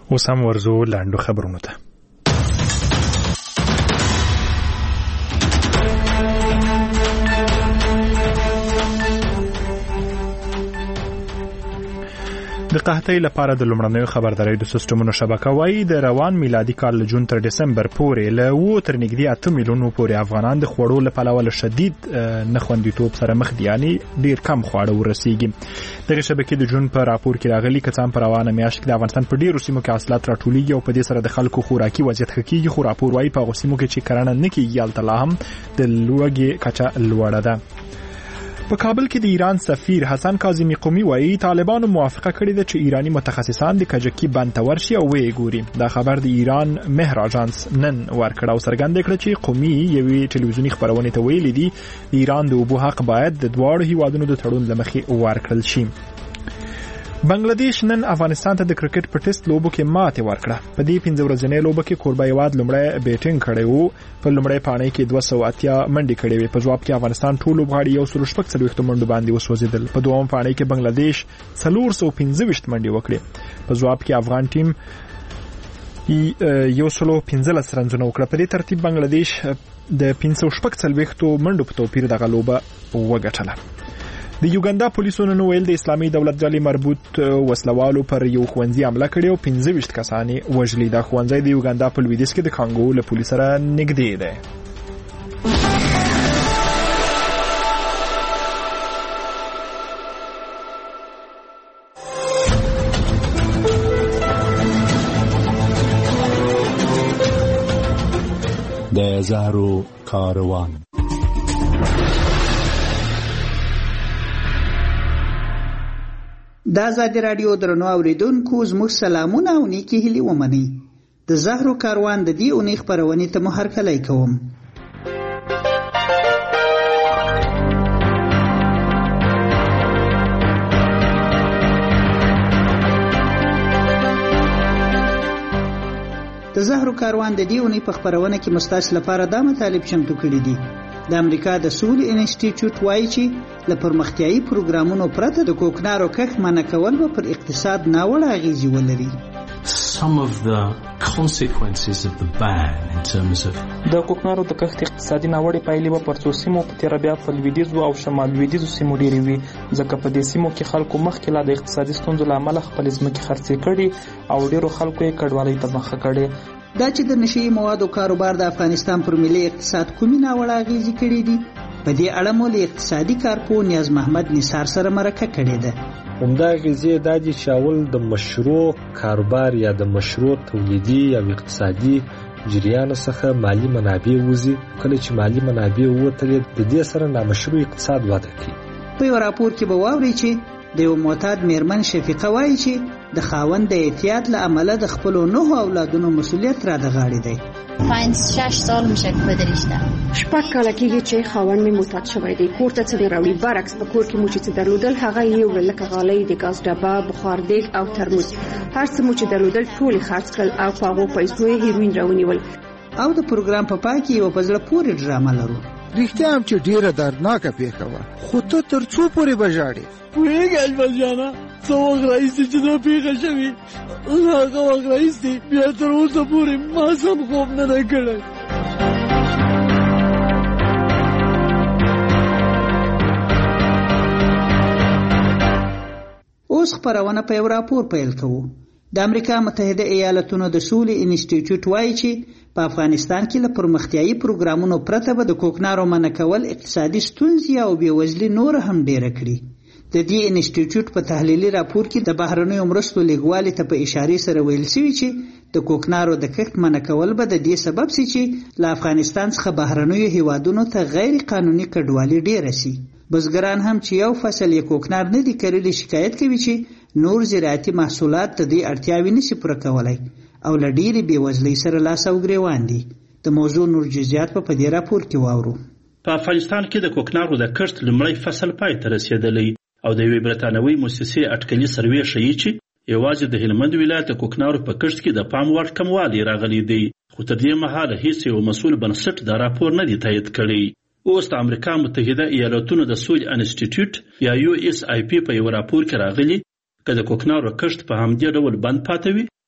اوس هم ورځو لاندو خبرونو ته. د قحطۍ لپاره د لومړنیو خبرداري د سیستمونو شبکه وايي د روان میلادي کال جون تر دسمبر پورې له 2 تر نږدې 8 میلیونو پورې افغانان د خوړو له پلوه له شدید نخوندیتوب سره مخ دي، یعنی ډیر کم خواړه ورسیږي. دغه شبکې د جون په راپور کې راغلي کڅام پر روانه میاشت کې د افغانستان په ډیرو سیمو کې حاصلات راټولېږي او په دې سره د خلکو خوراکي وضعیت ښه کیږي، خو راپور وايي په هغو سیمو کې چې کرنه نه کیږي هلته لا هم د لوږې کچه لوړه ده. په کابل کې د ایران سفیر حسن کاظمی قومي وایي طالبانو موافقه کړې ده چې ایرانی متخصصان د کجکي بند ته ورشي او ویې ګوري. دا خبر د ایران مهر اژانس نن ورکړ او څرګنده کړه چې قومي یوې ټلویزیوني خبرونې ته ویلي دي د ایران د اوبو حق باید د دواړو هیوادونو د تړون له مخې ورکړل شي. بنگلاديش نن افغانستان ته د کرکټ په ټیسټ لوبو کې ماتې ورکړه. په دې 15 ورځنۍ لوبه کې کوربه هیواد لومړی بیټینګ کړی وو، په لومړی پاڼۍ کې 280 منډې کړې وې. په جواب کې افغانستان ټول لوبغاړي 140 منډو باندې وسوځیدل. په دویم پاڼۍ کې بنگلاديش 415 منډې وکړې. په جواب کې افغان ټیم 115 رنونه وکړه. په دې ترتیب بنگلاديش د 540 منډو په توپیر دغه لوبه وګټله. د یوګاندا پولیسو نن ویل د اسلامي دولت ډلې مربوط وسلوالو پر یو ښوونځي حمله کړې او 25 کسان یې وژلي. دا ښوونځی د یوګاندا په لویدیځ کې د کانګو له پولې سره نږدې دی. د زهرو کاروان. د ازادي رادیو درنو اوریدونکو زموږ سلامونه او نیکی هیلې ومنئ. د زهرو کاروان د دې اونۍ خپرونې ته مو هرکلی کوم. د زهرو کاروان د دې اونۍ په خپرونه کې مستاسو لپاره دا مطالب چمتو کړي دي. د امریکا د سولې انسټیټیوټ وایي چې له پرمختیایي پروګرامونو پرته د کوکنارو کښت منع کول به پر اقتصاد ناوړه اغیزې ولري. Some of the consequences of the ban in terms of د کوکنارو د کښت اقتصادي ناوړه پایلې به پر څو سیمو په تیر بیا په لویدیځ او شمال لویدیځ سیمو ډېرې وي، ځکه په دې سیمو کې خلکو مخکې لا د اقتصادي ستونزو له امله خپل ځمکې خرڅې کړي او ډېرو خلکو یې کډوالۍ ته مخه کړې. دا چې د نشي موادو کاروبار د افغانستان پر ملي اقتصاد کومې ناوړه اغیزې کړې دي، په دې اړه مو له اقتصادي کارپوه نیاز محمد نثار سره مرکه کړې ده. همدا اغیزې دا دي چې اول د مشروع کاروبار یا د مشروع تولیدي یا اقتصادي جریان څخه مالی منابع وځي. کله چې مالی منابع ووتلې د دې سره نامشروع اقتصاد وده کوي. په یو راپور کې به واورئ چې د یو معتاد میرمن شفیقه وایي چې د خاوند د احتیاط له امله د خپلو 9 اولادونو مسؤلیت را د غاړې دی. 5-6 سال میشه که بدرشته 6 کاله کېږي چې خاوند مې معتاد شوی دی. کور ته څه نه راوړي، برعکس په کور کې مو چې څه درلودل هغه یې وړل، لکه غالۍ، د ګاز ډبه، بخار دیګ او ترموز. هر څه مو چې درلودل ټول یې خرڅ کړل او په هغو پیسو یې هیروین راونیول. او د پروګرام په پای کې یو په زړه پورې ډرامه لرو. رښتیا هم چې ډیره دردناکه پیښه وه، خو ته تر څو پورې به ژاړې؟ پوهېږې اجمل جانه څه وخت راهیسې چې دا پیښه شوې، هغه وخت راهیسې بیا تر اوسه پورې ما سم خوب نه دی کړی. اوس خپرونه په یو راپور پیل کوو. د امریکا متحده ایالاتونو د سولې انسټیټیوټ وایي چې په افغانستان کې له پرمختیایي پروګرامونو پرته به د کوکنارو منع کول اقتصادي ستونزې او بېوزلي نور هم ډېره کړي. د دې انسټیټیوټ په تحلیلي راپور کې د بهرنیو مرستو لیږوالي ته په اشارې سره ویل شوي چې د کوکنارو د کښت منع کول به د دې سبب شي چې له افغانستان څخه بهرنیو هیوادونو ته غیر قانوني کډوالي ډېره شي. بزګران هم چې یو فصل یې کوکنار نه دي کرلی شکایت کوي چې نور زراعتي محصولات د دې اړتیاوې نشي پوره کولی او له ډېرې بېوزلۍ سره لاس او ګرېوان دي. د موضوع نور جزئیات په دې راپور کې واورو. په افغانستان کې د کوکنارو د کښت لومړی فصل پای ته رسېدلی او د یوې برتانوي موسسې اټکلي سروې ښیي چې یوازې د هلمند ولایت د کوکنارو په کښت کې د پام وړ کموالی راغلی دی، خو تر دې مهاله هیڅ یو مسؤل بنسټ دا راپور نه دی تایید کړی. اوس د امریکا متحده ایالاتونو د سولې انسټیټیوټ یا USIP په یو راپور کې راغلی که د کوکنارو کښت په همدې ډول بند پاتې وي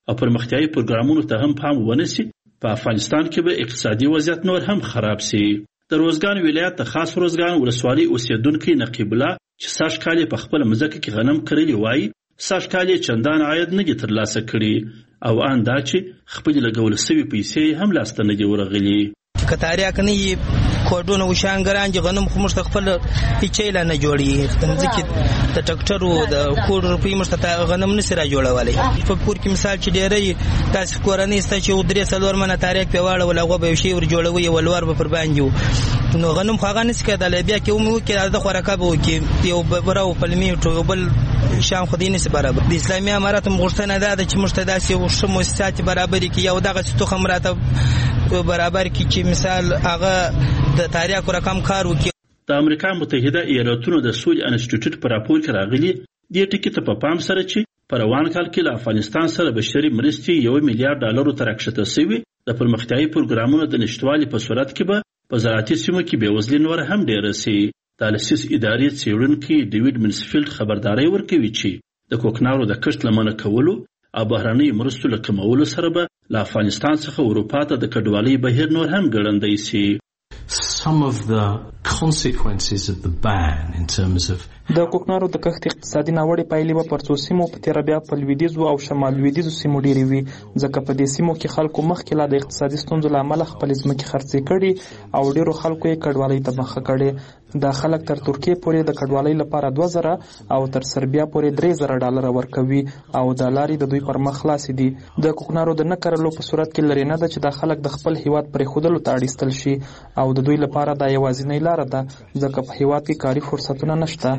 او پرمختیایي پروګرامونو ته هم پام ونشي، په افغانستان کې به اقتصادي وضعیت نور هم خراب سي. د روزګان ولایت د خاص روزګان ولسوالۍ اوسیدونکي نقیب الله چې سږ کال په خپل مځکه کې غنم کرلی وایي، سږ کال چندان عاید نه دي ترلاسه کړي او ان دا چې خپل لګول سوي پیسې هم لاسته نه دي ورغلي. کتاریا کني کوډونه وشانګران چې غنم خو مشت خپل پیچیلا نه جوړي ځکه د ټکټرو د کوډ روپی مشت غنم نشي را جوړولای. په پور کې مثال چې ډېرې تاسو کورنۍ ست چې ودرې سلور منه تاریخ په واړه ولغه به شی ور جوړوي ولور به پر باندې نو غنم خو غنه څه کېدل بیا کې مو کې د خوراکه به کې یو براو پلمی ټو بل شام خو دینه سي برابر د اسلامي امارات مغشتنه ده چې مشتداسي او شمو سات برابر کې یو دغه ستو خمراته برابر کی چې مثال هغه د تاریخ رقم کار وکړي. د امریکا متحده ایالاتونو د سولې انسټیټیوټ پر راپور کې راغلي دې ټکي ته په پام سره چې په روان کال کې له افغانستان سره بشري مرستې $1 میلیارډ ته راکښته شوي، د پرمختیایي پروګرامونو د نشټوالي په صورت کې به په زراعتي سیمو کې بېوزلي نور هم ډېره سي. د السیس ادارې څېړونکي ډیوډ منسفیلډ خبرداری ورکوي چې د کوکنارو د کښت له منع کولو او بهرنیو مرستو له کمولو سره به له افغانستان څخه اروپا ته د کډوالۍ بهیر نور هم ګړندی سي. Some of the consequences of the ban in terms of د کوکنارو د کښت اقتصادي ناوړې پایلې به پر څو سیمو په تېره بیا په لویدیځو او شمال لویدیځو سیمو ډېرې وي، ځکه په دې سیمو کې خلکو مخکې لا د اقتصادي ستونزو له امله خپلې ځمکې خرڅې کړي او ډېرو خلکو یې کډوالۍ ته مخه کړې. دا خلک تر ترکیې پورې د کډوالۍ لپاره 2000 او تر سربیا پورې $3000 ورکوي او د لارې د دوی پر مخ خلاصې دي. د کوکنارو د نه کرلو په صورت کې لري نه ده چې دا خلک د خپل هیواد پرېښودلو ته اړ ایستل شي او د دوی لپاره دا یوازینۍ لاره ده ځکه په هیواد کې کاري فرصتونه نشته.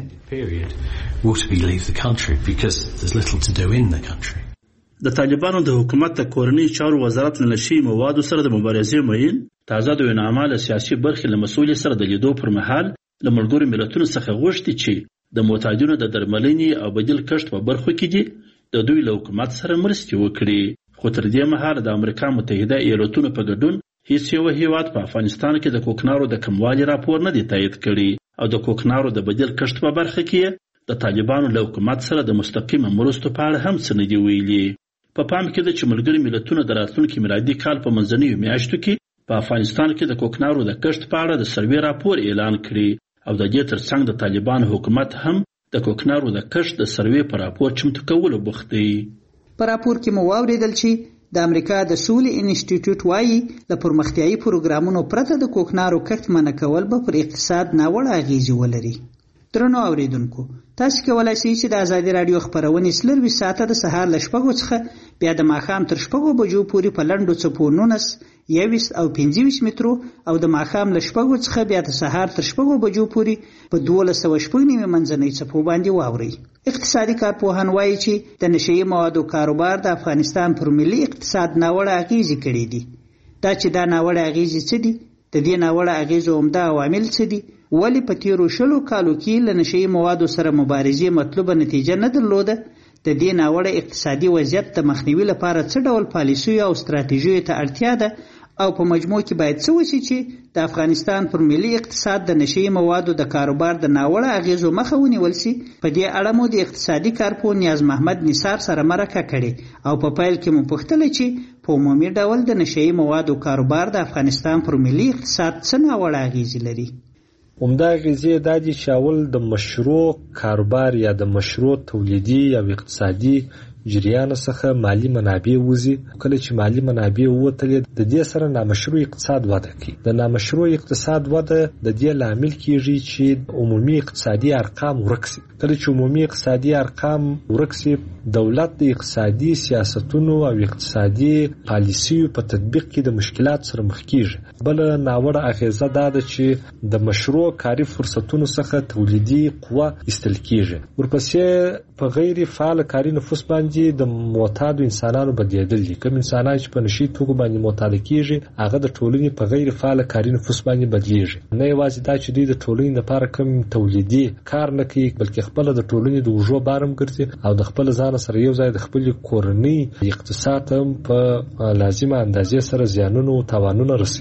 would we leave the country because there's little to do in the country. د طالبانو د حکومت د کورنۍ چارو وزارت له نشي موادو سره د مبارزې مین تازه د وینامه له سیاسي برخې له مسؤل سره د لیدو پر مهال له ملګرو ملتونو څخه غوښتي چې د معتادینو د درملنې او بدیل کښت په برخو کې دي د دوی له حکومت سره مرستې وکړي. خو تر دې مهاله د امریکا متحده ایالاتونو په ګډون هیڅ یو هیواد په افغانستان کې د کوکنارو د کموالي راپور نه دی تایید کړی او د کوکنارو د بدیل کښت په برخه کې د طالبانو له حکومت سره د مستقیمه مرستو په اړه هم څه نه دي ویلي. په پام کې ده چې ملګري ملتونه د راتلونکي میلادي کال په منځنیو میاشتو کې په افغانستان کې د کوکنارو د کښت په اړه د سروې راپور اعلان کړي او د دې ترڅنګ د طالبانو حکومت هم د کوکنارو د کښت د سروې په راپور چمتو کولو بوخت دی. په راپور کې مو واورېدل چې د امریکا د سولې انسټیټیوټ وایي له پرمختیایي پروګرامونو پرته د کوکنارو کښت منع کول به پر اقتصاد ناوړه اغیزې ولري. درنو اوریدونکو، تاسو کولای شئ چې د ازادي رادیو خبرونه سلوي ساعته د سهار ل 6 څخه بیا د ماښام تر 6 بجو پورې په لنډو څپو 19 21 او 25 مترو او د ماښام ل 6 څخه بیا د سهار تر 6 بجو پورې په 1290 منځنۍ څپو باندې واوري. اقتصادي کارپوهان وایي چې د نشئی موادو کاروبار د افغانستان پر ملي اقتصاد ناوړه اغیزې کړې دي. دا چې دا ناوړه اغیزې څه دي؟ د دې ناوړه اغیزو عمده عوامل څه دي؟ ولی په تیرو شلو کالو کې له نشئی موادو سره مبارزې مطلوبه نتیجه نه درلوده؟ د دې ناوړه اقتصادي وضعیت د مخنیوي لپاره څه ډول پالیسیو او ستراتیژیو ته اړتیا ده او په مجموع کې باید څه وشي چې د افغانستان پر ملي اقتصاد د نشئی موادو د کاروبار د ناوړه اغیزو مخه ونیول شي؟ په دې اړه مو د اقتصادي کارپوه نیاز محمد نثار سره مرکه کړې او په پیل کې مو پوښتله چې په عمومي ډول د نشئی موادو کاروبار د افغانستان پر ملي اقتصاد څه ناوړه اغیزې لري. عمده اغیزې دا دي چې اول د مشروع کاروبار یا د مشروع تولیدي یا اقتصادي جریان څخه مالی منابع وزي. کله چې مالی منابع ووتلې د دې سره نامشروع اقتصاد وده کوي. د نامشروع اقتصاد وده د دې لامل کیږي چې عمومي اقتصادي ارقام ورک شي. کله چې عمومي اقتصادي ارقام ورک شي دولت د اقتصادي سیاستونو او اقتصادي پالیسیو په تطبیق کې د مشکلات سره مخ کیږي. بل ناوړه اغیزه دا ده چې د مشروع کاري فرصتونو څخه تولیدي قوه ایستل کیږي. ورپسې په غیر فعال کاري نفوس باندې د معتادو انسانانو بدلیدل دي. کوم انسانان چې په نشي توکو باندې معتاد کیږي هغه د ټولنې په غیر فعال کاري نفوس باندې بدلیږي. نه یوازې دا چې دوی د ټولنې لپاره کوم تولیدي کار نه کوي بلکې خپل د ټولنې د وژو بارم ګرځي او د خپل ځان سره یو ځای د خپل کورنۍ اقتصاد هم په لازمه اندازې سره زیانونو او تاوانونو رسي.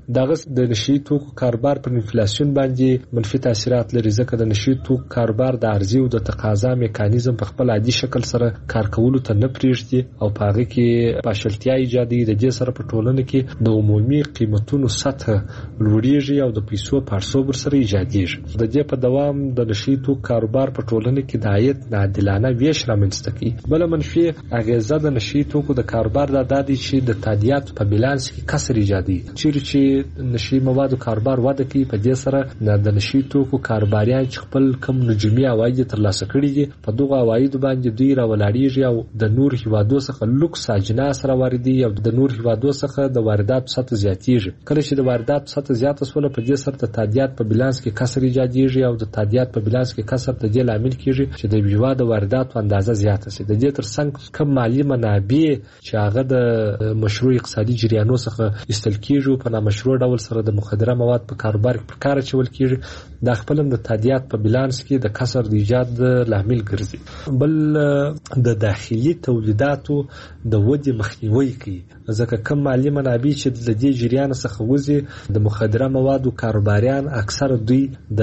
دغه د نشي توکو کاروبار پر انفلیسیون باندې منفي تاثیرات لري، ځکه د نشي توکو کاروبار د عرضې او د تقاضا میکانیزم په خپل عادي شکل سره کار کولو ته نه پریږدي او په هغه کې پاشلتیا ایجادي. د دې سره په ټولنه کې د عمومي قیمتونو سطح لوړیږي او د پیسو پړسوب سره ایجادیږي. د دې په دوام د نشي توکو کاروبار په ټولنه کې د عاید ناعادلانه ویش رامنځته کوي. بل منفي اغیزه د نشي توکو د کاروبار د دادی چې د تادیات په بیلانس کې کسر ایجادي. چې نشي موادو کاروبار وده کوي، په دې سره د نشي توکو کاروباریان چې خپل کم نجومي عواید ترلاسه کړي دي په دغه عواید باندې دوی راولاړیږي او د نور هیوادو څخه لوکس اجناس راوړي او د نور هیوادو څخه د واردات سطح زیاتیږي. کله چې د واردات سطح زیاته شول په دې سره د تادیات په بیلانس کې کسر ایجادیږي او د تادیات په بیلانس کې کسر د دې لامل کیږي چې د هیواد وارداتو اندازه زیاته شي. د دې ترڅنګ کم مالی منابع چې هغه د مشروع اقتصادي جریانونو څخه استل کیږي په نامشروع ډول سره د مخدره مواد په کاروبار کې کار چول کیږي، د خپل د تادیات په بیلانس کې د کسر د ایجاد لامل ګرځي. بل د داخلي تولیداتو د ودې مخنیوي کوي، ځکه کم مالی منابع چې د دې جریان څخه وځي د مخدره موادو کاروباریان اکثر دوی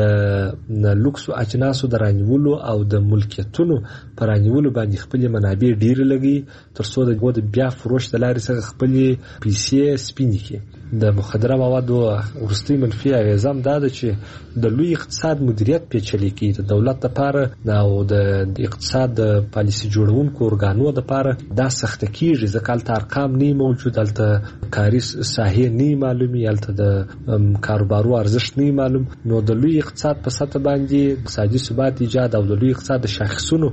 د لوکس اجناسو د رانیولو او د ملکیتونو پر رانیولو باندې خپل منابع ډیر لګي ترڅو د بیا فروش د لارې څخه خپل پیسې سپینې کړي. د مخدره موادو ورستي منفي اغیزه هم دا ده چې د لوی اقتصاد مدیریت پیچلې کوي. د دولت لپاره او د اقتصاد پالیسي جوړونکو ارګانو لپاره دا سخت کیږي، ځکه هلته ارقام نه موجود، هلته کاري ساحې نه معلومي، هلته د کاروبارو ارزښت نه معلوم. نو د لوی اقتصاد په سطح باندې اقتصادي ثبات ایجاد او د لوی اقتصاد د شاخصونو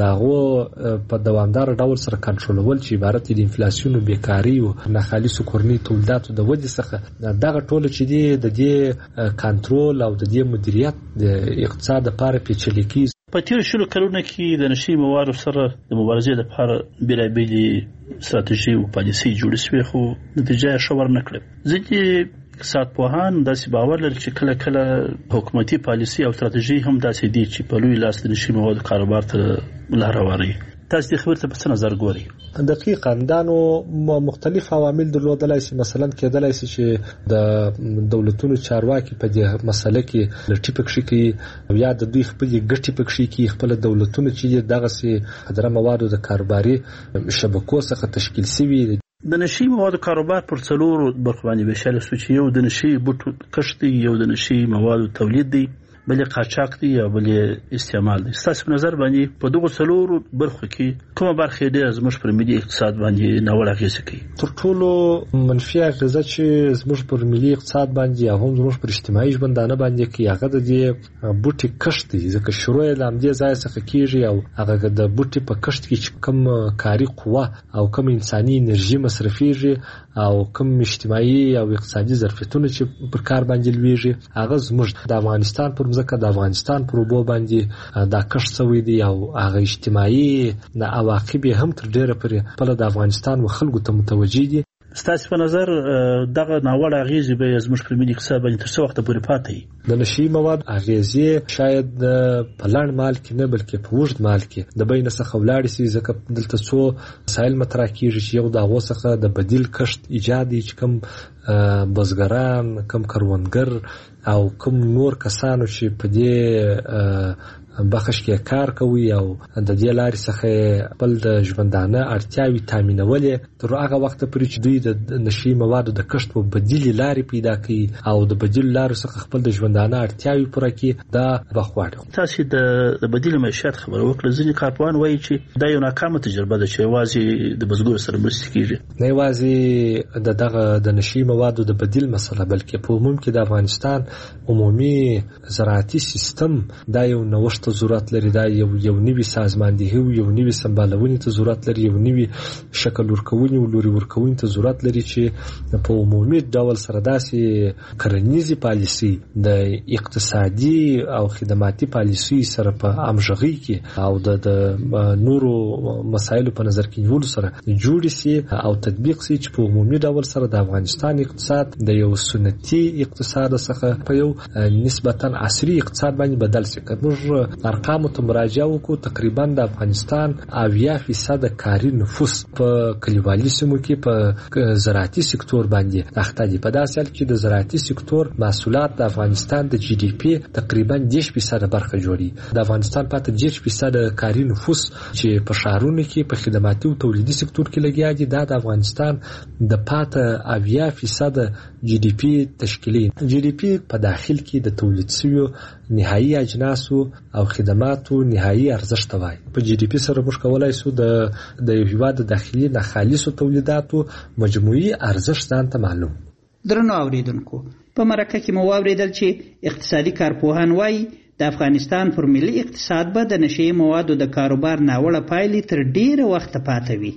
دغه په دوامدار ډول سره کنټرولول چې عبارت دي انفلیسیون او بیکاری او ناخالصو کورني تولیداتو د ودې څخه، دغه ټول چې دی د دې کنټرول او د دې مدیریت د اقتصاد لپاره پیچلې کیږي. په تیر شلو کلونو کې د نشي موادو سره د مبارزې لپاره بیلابېلې ستراتیژي او پالیسي جوړې شوې، خو نتیجه یې ښه ورنه کړه. ځکه اقتصاد پوهان داسې باور لري چې کله کله حکومتي پالیسي او ستراتیژي هم داسې دي چې په لوی لاس د نشي موادو کاروبار ته لار هواروي. تاسو د خبرې ته په څه نظر ګورئ؟ دقیقاً دا نو مختلف عوامل درلودلای شي. مثلا کېدلای شي چې د دولتونو چارواکي په دې مسله کې لټي پکې کوي یا د دوی خپل ګټې پکې کوي، خپل دولتونو چې دغه سي خدره موادو د کاروباري شبکو څخه تشکیل شوي. د نشي موادو کاروبار پر څلورو برخو باندې ویشل شوی چې یو د نشي بوټو کښت دی، یو د نشي موادو تولید دی، بل قاچاق دی او بل استعمال دی. ستاسو په نظر باندې په دغه څلورو برخو کې کومه برخه ډېره زموږ پر ملي اقتصاد باندې ناوړه اغېزه کوي؟ تر ټولو منفي اغېزه چې زموږ پر ملي اقتصاد باندې او هم زموږ پر اجتماعي ژوندانه باندې کوي هغه د دې بوټي کښت دی، ځکه شروع یې له همدې ځای څخه کیږي او هغه د بوټي په کښت کې چې کم کاري قوه او کم انساني انرژي مصرفيږي او کم اجتماعي او اقتصادي ظرفیتونه چې پر کار باندې لويږي هغه زموږ د افغانستان پر ځکه د افغانستان پر وبو باندې دا کښت شوی دی او هغه اجتماعي نه عواقب هم تر ډیره پر د افغانستان و خلکو ته متوجي دي. ستاسو په نظر دغه ناوړه اغیزې به زموږ پر ملي اقتصاد باندې تر څو وخت پورې پاتې وي؟ د نشي مواد اغیزې شاید په لنډ مال کې نه بلکې په اوږد مال کې د بین څخه ولاړ شي، ځکه دلته څو مسایل مطرح کیږي چې یو د هغو څخه د بدیل کښت ایجاد چې کم بزګران، کم کروندګر او کم نور کسانو چې په دې بخش کې کار کوي او د دې لارې څخه خپل د ژوندانه اړتیاوې تامینولې تر هغه وخت پورې چې دوی د نشي موادو د کښت په بدیل لارې پیدا کوي او د بدیل لارو څخه خپل د ژوندانه اړتیاوې پوره کوي. دا بخواړه تاسو د بدیل معیشت خبره وکړه. ځینې کارپوهان وایي چې دا یو ناکامه تجربه ده چې یوازې د بزګرو سره مرسته کیږي، نه یوازې دغه د نشي موادو د بدیل مسله بلکې په عموم کې د افغانستان عمومي زراعتي سیستم دا یو نوښت ته ضرورت لري، دا یو نوی سازماندهي او یو نوی سمبالونې ته ضرورت لري، یو نوی شکل ورکونې او لوري ورکونې ته ضرورت لري چې په عمومي ډول سره داسې کرنیزي پالیسي د اقتصادي او خدماتي پالیسي سره په همغږي کې او د نورو مسایلو په نظر کې نیولو سره جوړ شي او تطبیق شي چې په عمومي ډول سره د افغانستان اقتصاد د یو سنتي اقتصاد څخه په یو نسبتا عصري اقتصاد باندې بدل شي. موږ ارقامو ته مراجعه وکړو تقریبا د افغانستان 80% کاري نفوس په کلیوالي سیمو کې په زراعتي سکتور باندې اخته دي. په داسې حال کې د زراعتي سکتور محصولات د افغانستان د جی ډي پی تقریبا 10% برخه جوړي. د افغانستان پاتې 10% کاري نفوس چې په شهرونو کې په خدماتي او تولیدي سکتور کې لګیا دي دا د افغانستان د پاتې 80% جی ډي پی تشکیلي. جی ډي پی په داخل کې د تولید شویو نهایی اجناسو او خدماتو نهایی ارزښت وایي. په جی ډي پی سره موږ کولای شو د یو هیواد داخلي نه خالصو تولیداتو مجموعي ارزښت ځان ته معلوم. درنو اوریدونکو په مرکه کې مو واوریدل چې اقتصادي کارپوهان وایي د افغانستان پر ملي اقتصاد به د نشئی موادو د کاروبار ناوړه پایلې تر ډیره وخت پاتې وي.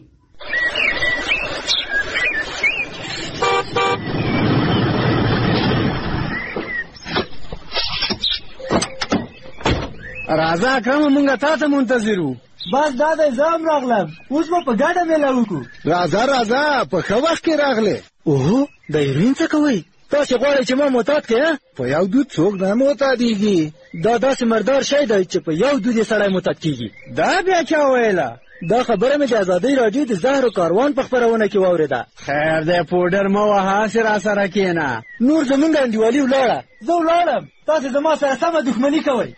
راځه اکرم مونږه تا ته منتظر وو. بس دا د ځام راغلم اوس به په ګډه میله وکړو. راځه په ښه وخت کې راغلې. اوهو د هیروین څه کوئ؟ تاسې غواړئ چې ما معتاد کړې؟ په یو دود څوک نه معتادېږي. دا داسې مردار شی دی چې په یو دود یې سړی معتاد کېږي. دا بیا چا ویله؟ دا خبره مې د ازادۍ راډیو د زهرو کاروان په خپرونه کې واورېده. خیر دی پوډر مه وهه هسې راسره کښېنه. نور زمونږ انډیوالي ولاړه. زه ولاړم تاسې زما سره سمه دښمني کوئ.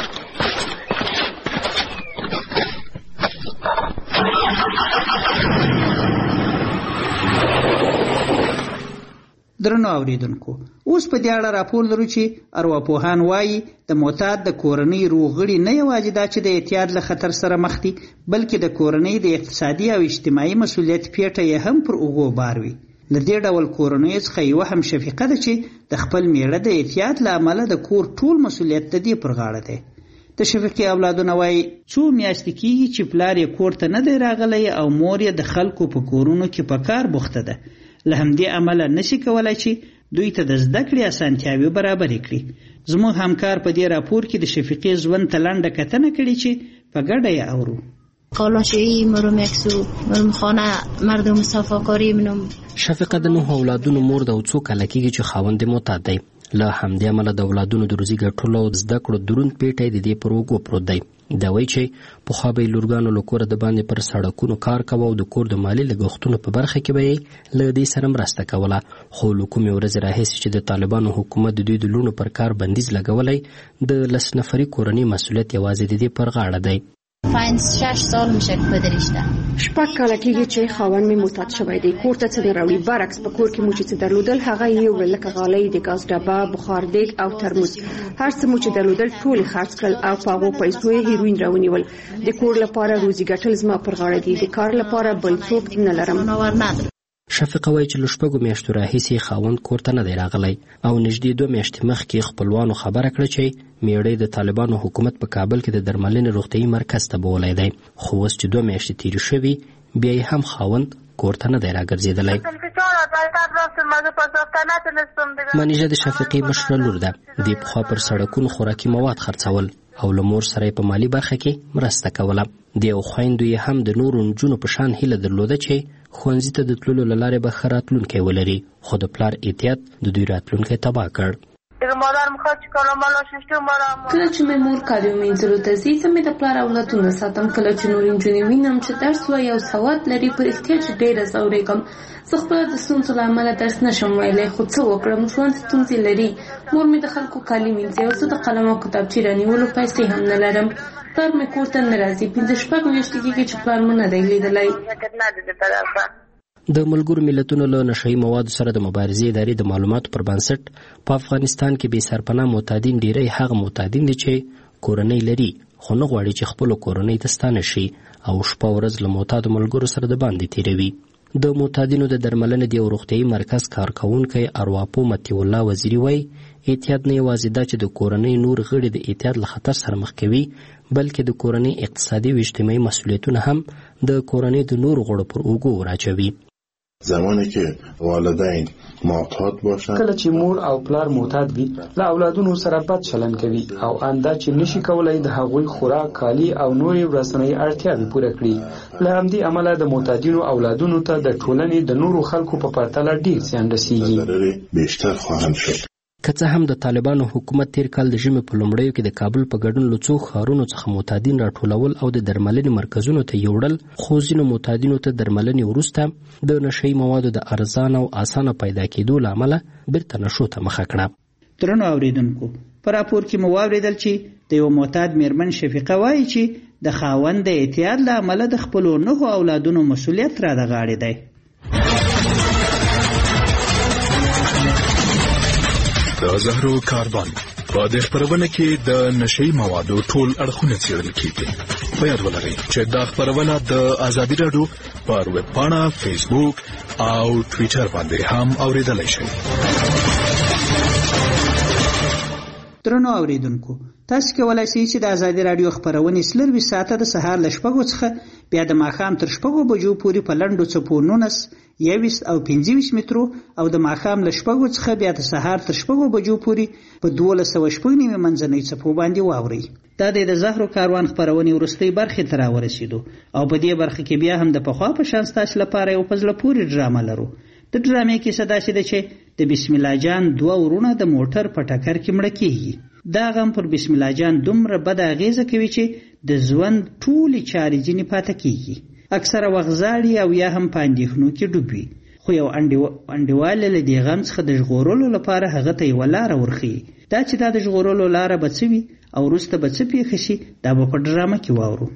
درنو اوریدونکو اوس په دې اړه راپور لرو چې ارواپوهان وایي د معتاد د کورنۍ روغړي نه یوازې دا چې د اعتیاد له خطر سره مخ دي بلکې د کورنۍ د اقتصادي او اجتماعي مسؤلیت پیټه یې هم پر اوږو بار وي. له دې ډول کورنۍ څخه یوه هم شفیقه ده چې د خپل میړه د اعتیاد له امله د کور ټول مسؤلیت د دې پر غاړه دی. د شفیقې اولادونه وایي څو میاشتې کېږي چې پلار یې کور ته نه دی راغلی او مور یې د خلکو په کورونو کې په کار بوخته ده. له همدې امله نشي کولای چې دوی ته د زده کړې اسانتیاوې برابرې کړي. زموږ همکار په دې راپور کې د شفیقې ژوند ته لنډه کتنه کړې چې په ګډه یې اورو. قالاشویی مرم یکسو مرم خانه مردم صفاکاری منم. شفیقه د 9 اولادونو مور ده او څو کاله کېږي چې خاوند یې معتاد دی. له همدې امله د اولادونو د روزي ګټلو او زده کړو دروند پیټی د دې پر اوږو پروت دی. دا وایي چې پخوا به یې لورګانو له کوره د باندې پر سړکونو کار کوه او د کور د مالي لګښتونو په برخه کې به یې له دې سره مرسته کوله. خو له کومې ورځې راهیسې چې د طالبانو حکومت د دوی د لوڼو پر کار بندیز لګولی د 10 نفري کورنۍ مسؤلیت یوازې د دې پر غاړه دی. 5-6 سال میشه که پدرش 6 کاله کېږي چې خاوند مې معتاد شوی دی. کور ته څه نه راوړي. برعکس په کور کې مو چې څه درلودل هغه یې وړل لکه غالۍ د ګاز ډبه بخار دیګ او ترموز. هر څه مو چې درلودل ټول یې خرڅ کړل او په هغو پیسو یې هیروین راونیول. د کور لپاره روزي ګټل زما پر غاړه دي. د کار لپاره بل څوک نه لرم. شفیقه وایي چې له 6 میاشتو راهیسې خاوند کور ته نه دی راغلی او نږدې 2 میاشتې مخکې خپلوانو خبره کړه چې میړی د طالبانو حکومت په کابل کې د درملنې روغتیايي مرکز ته بولی دی. خو اوس چې 2 میاشتې تېرې شوي بیا یې هم خاوند کور ته نه دی راګرځېدلی. منیژه د شفیقې مشره لور ده. دې پخوا پر سړکونو خوراکي مواد خرڅول او له مور سره په مالی برخه کې مرسته کوله. د یو خویندو یې هم د نورو نجونو په شان هیله درلوده چې ښوونځي ته د تللو له لارې به ښه راتلونکی ولري. خو د پلار احتیاط د دوی راتلونکی تباه کړ. کله چې مې مور کالي ومینځلو ته ځي زه مې د پلار اولادونه ساتم. کله چې نور نجونې وینم چې درس وایي او سواد لري په رښتیا چې ډېره ځورېږم. زه خپله د ستونزو له امله درس نشم ویلی خو څه وکړم ژوند ستونزې لري. مور مې د خلکو کالي مینځي او زه د قلم او کتابچې رانیولو پیسې هم نه لرم. پلار مې کور ته نه راځي. 5-6 میاشتې کېږي چې پلار مې نه دی لیدلی. د ملګرو ملتونو له نشئی موادو سره د مبارزې ادارې د معلوماتو پر بنسټ په افغانستان کې بې سرپناه معتادین ډیری هغه معتادین دي چې کورنۍ لري خو نه غواړي چې خپلو کورنۍ ته ستانه شي او شپه ورځ له معتادو ملګرو سره د باندې تیروي. د معتادینو د درملنې د یو روغتیايي مرکز کارکوونکی ارواپوه مطیع الله وزیري وایي احتیاط نه یوازې دا چې د کورنۍ نور غړي د احتیاط له خطر سره مخ کوي بلکې د کورنۍ اقتصادي او اجتماعي مسؤلیتونه هم د کورنۍ د نورو غړو پر اوږو وراچوي. زمانی که والدین معتاد باشند کله چې مور او پلار معتاد وي له اولادونو سره بد چلند کوي او انده چې نشي کولای د هغوی خوراک کالي او نورې ورځنۍ اړتیاوې پوره کړي. له همدې امله د معتادینو اولادونو ته د ټولنې د نورو خلکو په پرتله ډیر زیان رسیږي. بیشتر خواهند شد. که څه هم د طالبانو حکومت تیر کال د ژمي په لومړیو کې د کابل په ګډون له څو ښارونو څخه معتادین راټولول او د درملنې مرکزونو ته یوړل، خو ځینو معتادینو ته درملنې وروسته د نشهیي موادو د ارزان او اسانه پیدا کېدو له امله بیرته نشو ته مخه کړه. درنو اوریدونکو، په راپور کې مو واورېدل چې د یو معتاد میرمن شفیقه وایي چې د خاوند د اعتیاد له امله د خپلو 9 اولادونو مسؤلیت را د غاړې دی. د زهرو کاروان په دې خپرونه کې د نشهیي موادو ټول اړخونه څېړل کېږي. په یاد ولرئ چې دا خپرونه د ازادي راډیو پر ویب پاڼه، فیسبوک او ټویټر باندې هم اورېدلی شئ. درنو اوریدونکو، تاسو کولای شئ چې د ازادي راډیو خپرونې سلروي ساعته د سهار له 6 څخه بیا د ماښام تر 6 بجو پورې په لنډو څپو 19، 21 او 25 مترو او د ماښام له 6 څخه بیا د سهار تر 6 بجو پورې په 1290 منځنۍ څپو باندې واورئ. دا د زهرو کاروان خپرونې وروستۍ برخې ته راورسېدو او په دې برخه کې بیا هم د پخوا په شان ستاسو لپاره یو په زړه پورې ډرامه لرو. د ډرامې کیسه داسې ده چې د بسم الله جان 2 ورونه د موټر په ټکر کې مړه کېږي. دا غم پر بسم الله جان دومره بد اغیزه کوي چې د ژوند ټولې چارې ځینې پاتې کېږي. اکثره وخت زاړي او یا هم په اندېښنو کې ډوب وي، خو یو انډیواله له دې غم څخه د ژغورلو لپاره هغه ته یوه لاره ورښیي. دا چې دا د ژغورلو لاره به څه وي او وروسته به څه پېښه شي، دا به په ډرامه کې واورو.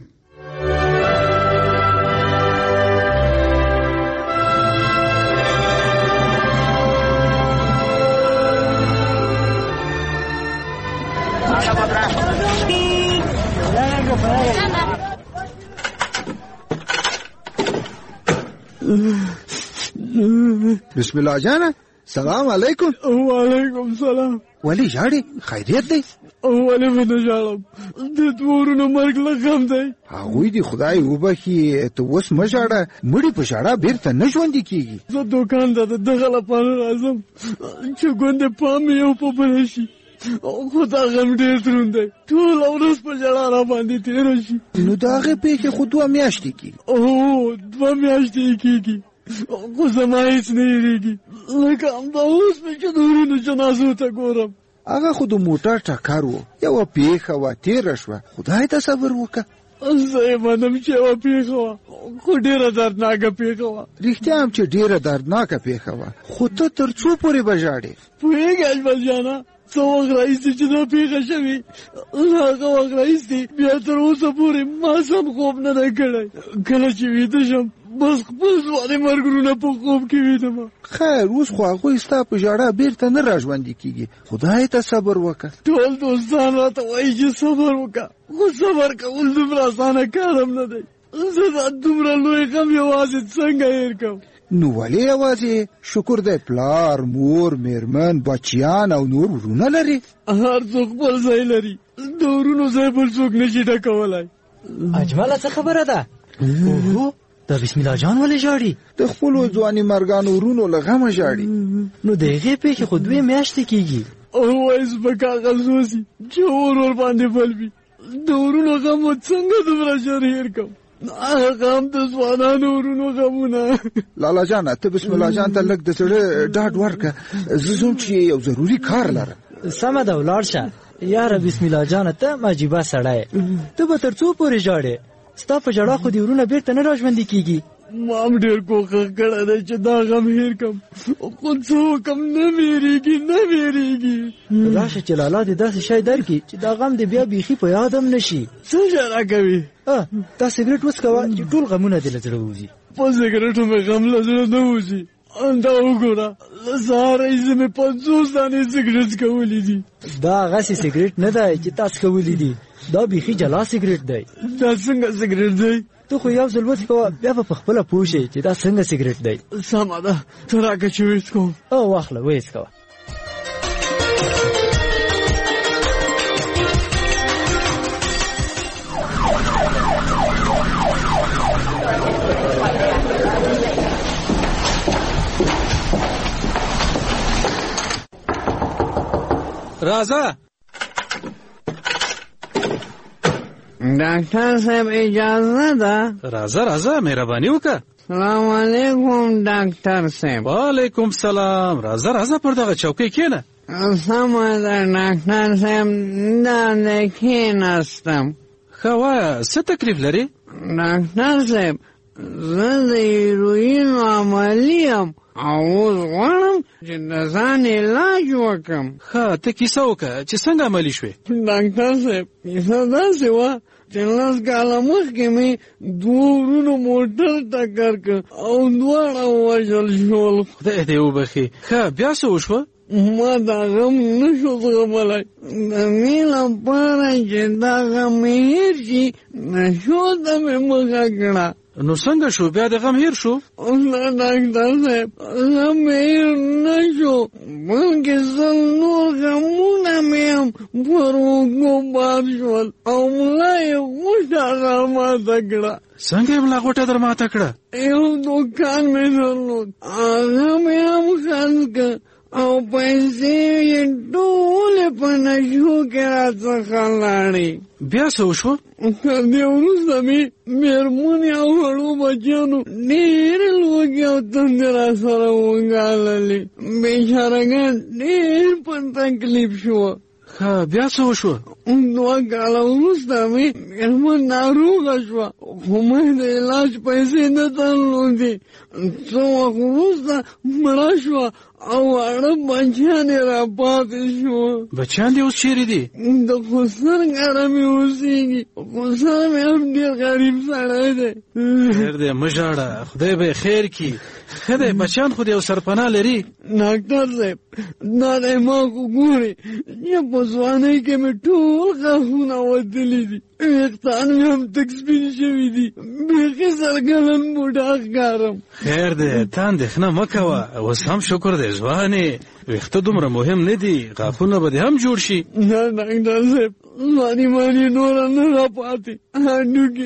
بسم الله جانا، سلام علیکم. وعلیکم سلام. ولی ژاړې؟ خیریت دی؟ ولې به نه ژاړم، د دورونو مرګ له غم دی. هغوی دې خدای وبخي، ته اوس مه ژاړه، مړي په ژړا بیرته نه ژوندي کېږي. زه دوکان ته د دغه لپاره راځم چې ګوندې پام مې یو په بله شي، خو دا غم ډېر دروند دی، ټوله ورځ په ژړا را باندې تېره شي. نو د هغې پېښې خو 2 میاشتې کېږي. 2 میاشتې کېږي، خو زما هېڅ نه هېرېږي، لکه همدا اوس مې چې د ورونو جنازو ته ګورم. هغه خو د موټر ټکر و، یوه پېښه وه، تېره شوه، خدای ته صبر وکړه. زه یې منم چې یوه پېښه وه، خو ډېره دردناکه پېښه وه. رښتیا هم چې ډېره دردناکه پېښه وه، خو ته تر څو پورې به ژاړې؟ پوهېږې اجمل جانه، څه وخت راهیسې چې دا پېښه شوې، هغه وخت راهیسې بیا تر اوسه پورې ما سم خوب نه دی کړی. کله چې ویده شم بس خپل ځوانې مرګرونه په خوب کې ویدم. خیر، اوس خو هغوی ستا په ژړا بیرته نه راژوندي کېږي، خدای ته صبر وکړه. ټول دوستان راته وایي چې صبر وکړه، خو صبر کول دومره اسانه کار هم نه دی. زه دا دومره لوی غم یوازې څنګه هېر کړم؟ نو ولې یوازې؟ شکر دی پلار، مور، میرمن، بچیان او نور ورونه لري. هر څوک خپل ځای لري، د ورونو ځای بل څوک نشي ډکولی. اجمله څه خبره ده؟ د بسم الله جان ولې ژاړي؟ د خپلو ځواني مرګانو ورونو له غمه ژاړي. نو د هغې پېښې خو 2 میاشتې کېږي. وایس به کاغذ وسي چې اور باندې بل وي، د ورونو غم څنګه دومره ژر هېر کړم؟ هغه هم د ځوانانو ورونو غمونه. لالا جانه، ته بسم الله جان ته لږ د زړه ډاډ ورکړه، زه ځم چې یو ضروري کار لرم. سمه ده، ولاړ شه. یاره بسم الله جانه، ته مجیبه سړی، ته به تر څو پورې ژاړې؟ ستا په ژړا خو دې ورونه بیرته نه راژوندي کېږي. ما هم ډېر کوښښ کړی دی چې دا غم هېر کړم، خو څه وکړم، نه مې هېرېږي، نه مې هېرېږي. راشه چې لالا دې داسې شی درکړي چې دا غم دې بیا بیخي په یاد هم نه شي. څه شی راکوي؟ دا سګرېټ وڅکوه چې ټول غمونه دې له زړه ووځي. په سګرېټو مې غم له زړه نه وځي. دا وګوره، له سهار راهیسې مې 50 دانې سګرېټ څکولي دي. دا هغسې سګرېټ نه دی چې تا څکولي دي، دا بیخي جلا سګرېټ دی. دا څنګه سګرېټ دی؟ ته خو یو ځل وڅکوه، بیا به په خپله پوه شې چې دا څنګه سګرېټ دی. سمه ده، ته راکړه چې وڅکوم. واخله ویې څکوه. راځه ډاکټر صاحب، اجازه ده؟ راځه راځه، مهرباني وکړه. سلام علیکم ډاکټر صاحب. وعلیکم سلام. راځه راځه، پر دغه چوکۍ کښېنه. سمه ده ډاکټر صاحب داسې کښېناستم. ښه وایه څه تکلیف لري؟ ډاکټر صاحب زه د هیروینو عملي یم او اوس غواړم چې د ځان علاج وکړم. ښه ته کیسه وکړه چې څنګه عملي شوې؟ ډاکټر صاحب کیسه داسې وه چې 10 کاله مخکې مې 2 ورونو موټر ټکر کړ او دواړه ووژل شول. خدای دې وبخي. ښه بیا څه وشوه؟ ما دا غم نشو زغملی. د دې لپاره چې دا غم مې هېر شي نشو ته مې مخه کړه. نو څنګه شو بیا د غم هېر شو؟ نه ډاکټر صاحب غم مې هېر نه شو بلکې 100 نور غمونه مې هم پر اوږو بار شول او ملا یې غوټه درماته کړه. څنګه یې ملا غوټه درماته کړه؟ یو دوکان مې درلود هغه مې هم خرڅ کړ او پیسې یې ټولې په نشو کې راڅخه لاړې. بیا څه وشوه؟ تر دې وروسته مې مېرمنې او وړو بچیانو ډېرې لوږې او تندې راسره وګاللې. بېچارهګان ډېر په تکلیف شوه. ښه بیا څه وشوه؟ 2 کاله وروسته مې مېرمن ناروغه شوه خو مې د علاج پیسې نه درلودې. څه وخت وروسته مړه شوه او واړه بچیان یې راپاتې شوه. بچیان دې اوس چیرې دي؟ د خسر کره مې اوسېږي. خسر مې هم ډېر غریب سړی دی. خیر دی مه ژاړه خدای به یې خیر کړي. ښه دی بچیان خو دې یو سرپناه لري. ډاکټر صاحب دا دی ما خو ګورې چې په ځوانۍ کې مې ټول غاښونه وتلي دي. ویښتان مې هم تک سپین شوي دي. بیخي سرګلن بوډا ښکارم. خیر دی ته اندېښنه مه کوه اوس هم شکر دی ځوانې ویښته دومره مهم نه دي غاښونه به دې هم جوړ شي. نه ډاکټر صاحب ځواني مانې نوره نه راپاتې. هډوکې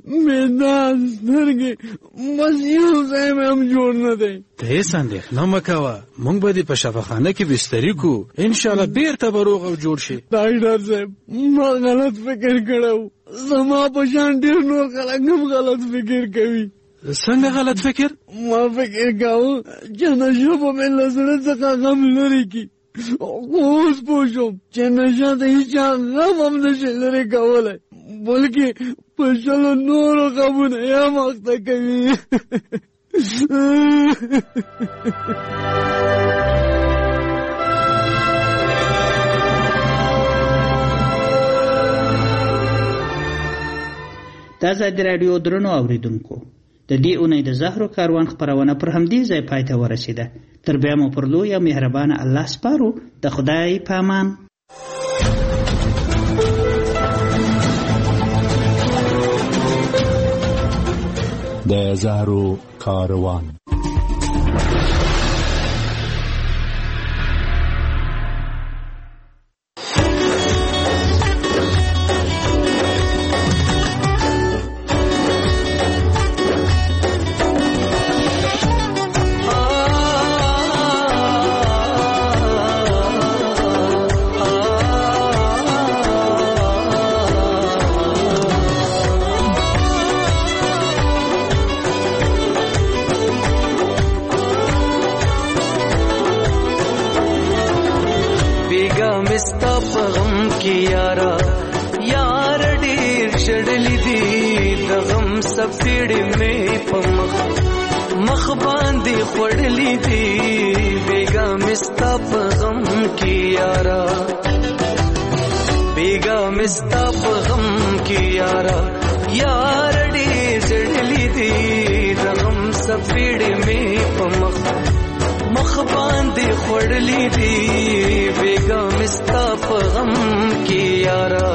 معده سترګې بس یو ځای مې هم جوړ نه دی. ته هېڅ اندېښنه مه کوه موږ به دې په شفاخانه کې بستري کړو انشاءالله بېرته به روغ او جوړ شي. ډاکټر صاحب ما غلط فکر کړی و. زما په شان ډېر نور خلک هم غلط فکر کوي. څنګه غلط فکر؟ ما فکر کاوه چې نشه به مې له زړه څخه غم لرې کړي خو اوس پوه شوم چې نشه د هېچا غم هم نشي لرې کولی بلکې په 100 نورو غمونه یې هم اخته کوي. د ازادي راډیو درنو اوریدونکو د دې اونۍ د زهرو کاروان خپرونه پر همدې ځای پای ته ورسېده. تر بیا مو پر لوی او مهربانه الله سپارو. د خدای په امان. د زهرو کاروان سپیړې مې په مخ باندې خوړلې دي بیګا مستا په غم کې یارا بیګا مستا په غم کې یارا یار ډېر چړلې دي د غم سپیړې مې په مخ باندې خوړلې دي بیګا مستا په غم کې یارا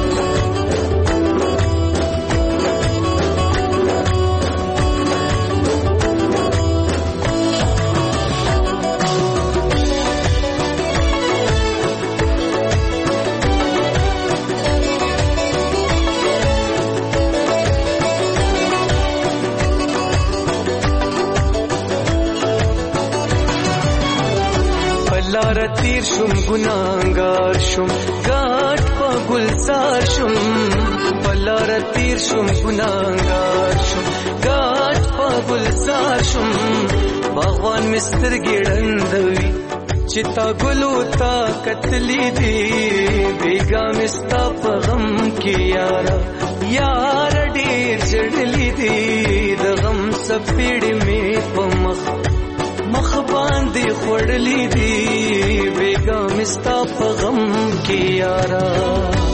لار تیر شم گناهگار شم گاٹ پا گلزار شم لار تیر شم گناهگار شم گاٹ پا گلزار شم باغوان مستر ګړندوي چې تا ګلو تا کتلی دی بیګا مستا په غم کې یارا یار ډېر جړلی دی د غم سپېړې مې په مخ باندې خوړلی دی بیګا مستا په غم کې یارا